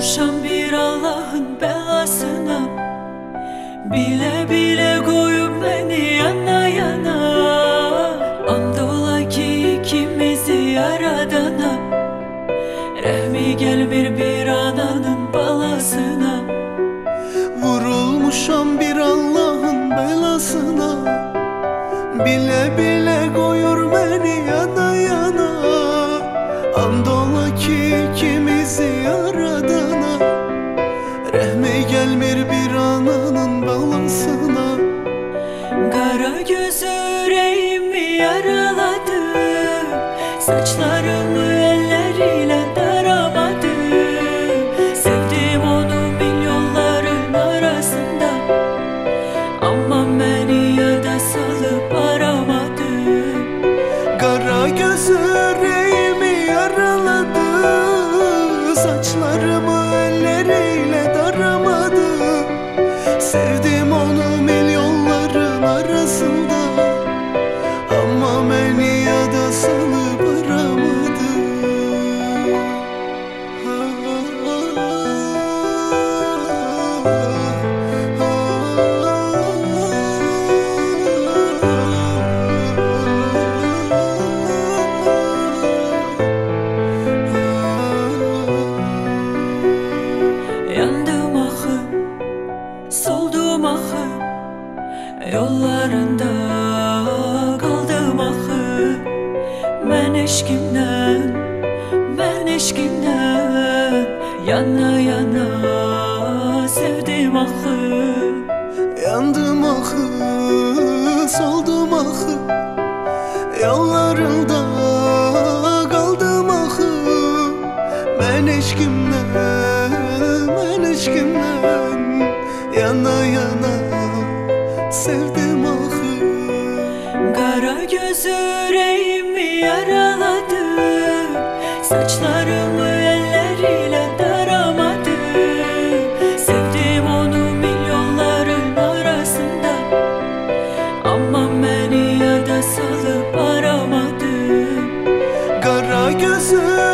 Vurulmuşam bir Allah'ın belasına. Bile bile koyup beni yana yana. Andola ki ikimizi yaradana. Rehmi gelmir bir ananın balasına. Vurulmuşam bir Allah'ın belasına. Bile bile koyur beni yana yana. Andola ki ikimizi yaradana. Rehmi gelmir bir ananın balasına. Kara göz yüreğimi yaraladı. Saçlarımı elleriyle daramadı. Sevdim onu milyonların arasında. Ama beni yada salıp aramadı. Kara göz yüreğimi yaraladı. Saçlarımı elleriyle daramadı. Sevdim onu milyonların arasında. Ama beni yada salıp aramadı. Yandım ahı, soldum ahı. Yollarında kaldım ahı. Ben eşkimden yana yana sevdim ahı. Yandım ahı, soldum ahı. Yollarında kaldım ahı. Ben eşkimden yana yana sevdim ahı. Kara göz yüreğimi yaraladı. Saçlarımı elleriyle daramadı. Sevdim onu milyonların arasında. Ama beni yada salıp aramadı. Kara gözü